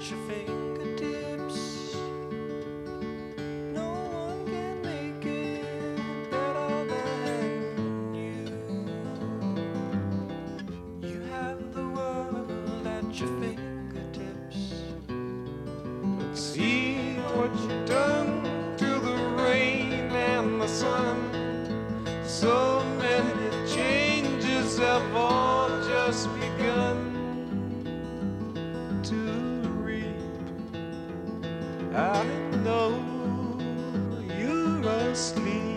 your fingertips. No one can make it better than you. You have the world at your fingertips. See what you've done to the rain and the sun. So many changes have all just begun to reap. I know you're asleep.